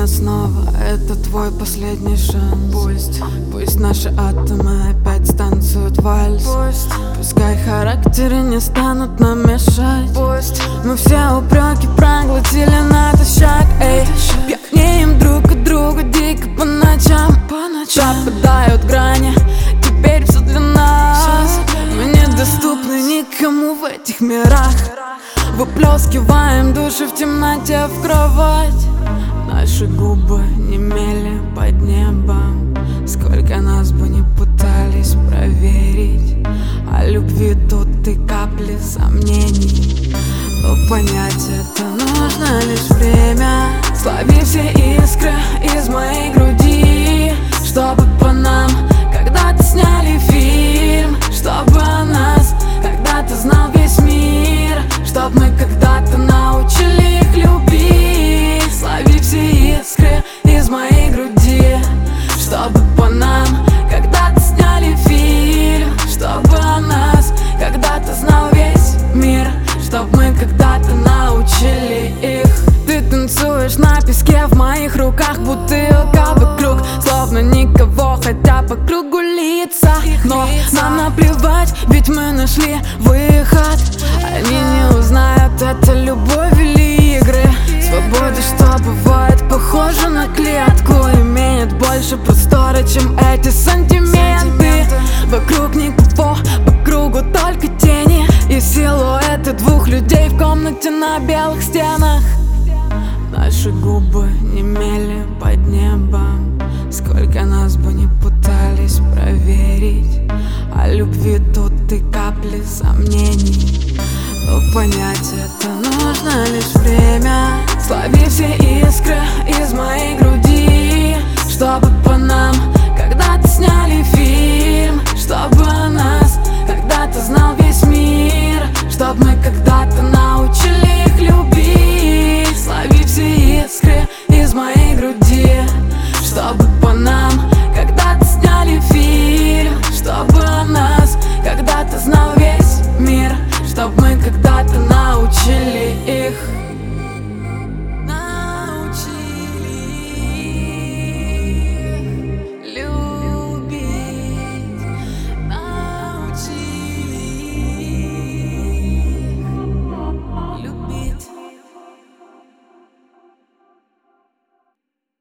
меня снова, это твой последний шанс. Пусть наши атомы опять станцуют вальс. Пускай характеры не станут нам мешать. Мы все упреки проглотили натощак. Пьянеем друг от друга дико по ночам. Пропадают грани, теперь все для нас. Мы недоступны никому в этих мирах. Выплескиваем души в темноте в кровать. Наши губы немели под небом. Сколько нас бы не пытались проверить, о любви тут и капли сомнений. Но понять это нужно лишь время. Слови все искры из моей груди, чтобы по нам когда-то сняли фильм, чтобы о нас когда-то знал весь мир, чтоб мы когда-то научили их любить. Слови все искры из моей груди, чтобы по нам когда-то сняли фильм, чтобы о нас когда-то знал весь мир, чтоб мы когда-то научили их. Ты танцуешь на песке в моих руках, бутылка вокруг, словно никого, хотя по кругу лица. Но нам наплевать, ведь мы нашли выход. Они не узнают, это любовь или игры. Свобода, что бывает похожа на клетку, имеет больше простора, чем эти сантименты. Вокруг никого, по кругу только тени и силуэты двух людей в комнате на белых стенах. Наши губы немели под небом. Сколько нас бы не пытались проверить, о любви тут и капли сомнений. Но понять это нужно лишь время. Слови